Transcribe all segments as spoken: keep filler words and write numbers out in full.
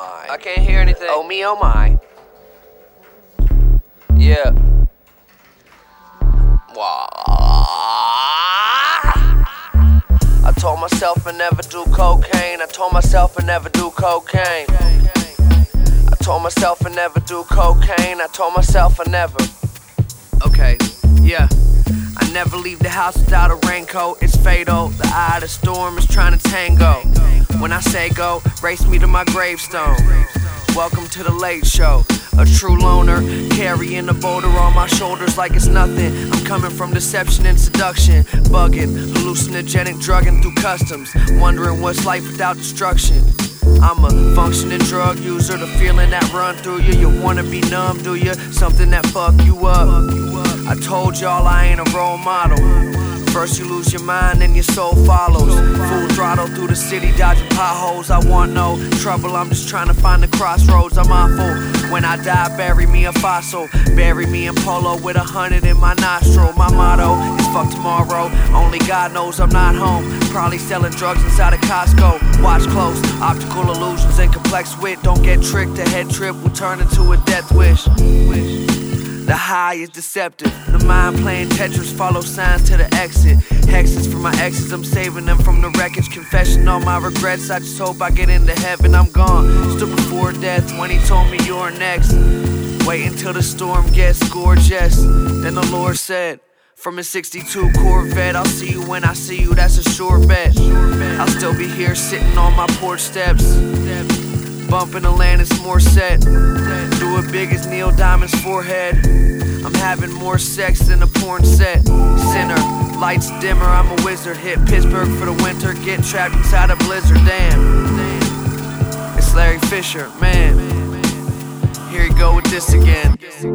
my. I can't hear anything. Oh me, oh my. Yeah. Wow. I told myself I never do cocaine. I told myself I never do cocaine. I told myself I never do cocaine. I told myself I never. Okay, yeah. I never leave the house without a raincoat. It's fatal. The eye of the storm is trying to tango. When I say go, race me to my gravestone. Welcome to the late show. A true loner, carrying a boulder on my shoulders like it's nothing. I'm coming from deception and seduction, bugging, hallucinogenic, drugging through customs, wondering what's life without destruction. I'm a functioning drug user, the feeling that run through you. You wanna be numb, do you? Something that fuck you up. I told y'all I ain't a role model. First you lose your mind, then your soul follows. Full throttle through the city, dodging potholes. I want no trouble, I'm just trying to find the crossroads. I'm awful. When I die, bury me a fossil. Bury me in polo with a hundred in my nostril. My motto is fuck tomorrow. Only God knows I'm not home. Probably selling drugs inside of Costco. Watch close, optical illusions and complex wit. Don't get tricked, a head trip will turn into a death wish. The high is deceptive. The mind playing Tetris, follow signs to the exit. Hexes for my exes, I'm saving them from the wreckage. Confession all my regrets, I just hope I get into heaven. I'm gone, stood before death when he told me you're next. Wait until the storm gets gorgeous. Then the Lord said, from a sixty-two Corvette, I'll see you when I see you, that's a sure bet. I'll still be here sitting on my porch steps, bumping Alanis Morissette. Do it big as Neil Diamond's forehead. I'm having more sex than a porn set. Sinner, lights dimmer, I'm a wizard. Hit Pittsburgh for the winter, get trapped inside a blizzard. Damn, it's Larry Fisher, man. Here you go with this again.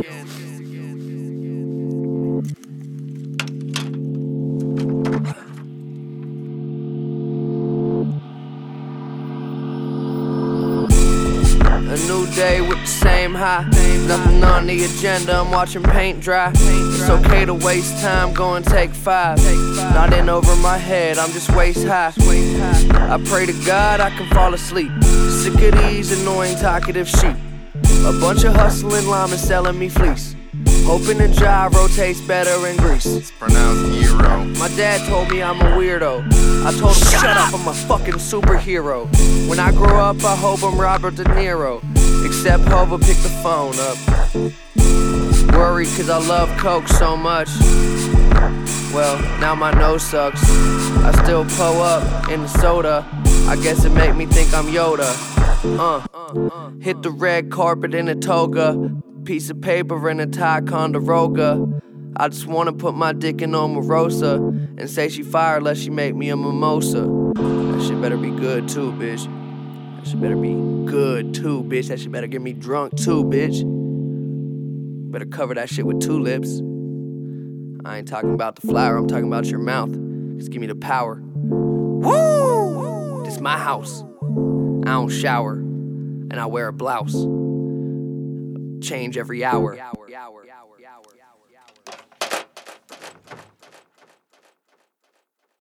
A new day with the same high. Nothing on the agenda, I'm watching paint dry. It's okay to waste time, go and take five. Not in over my head, I'm just waist high. I pray to God I can fall asleep. Sick of these annoying talkative sheep. A bunch of hustling llamas selling me fleece. Hoping the gyro tastes better in grease. It's pronounced gyro. My dad told me I'm a weirdo. I told him shut up, I'm a fucking superhero. When I grow up I hope I'm Robert De Niro. Except Hova picked the phone up. Worried cause I love coke so much. Well, now my nose sucks. I still pull up in the soda. I guess it make me think I'm Yoda. Uh, hit the red carpet in a toga. Piece of paper and a Ticonderoga. I just wanna put my dick in Omarosa and say she fire unless she make me a mimosa. That shit better be good too, bitch. That shit better be good too, bitch. That shit better get me drunk too, bitch. Better cover that shit with tulips. I ain't talking about the flower, I'm talking about your mouth. Just give me the power. Woo! This my house. I don't shower, and I wear a blouse. Change every hour.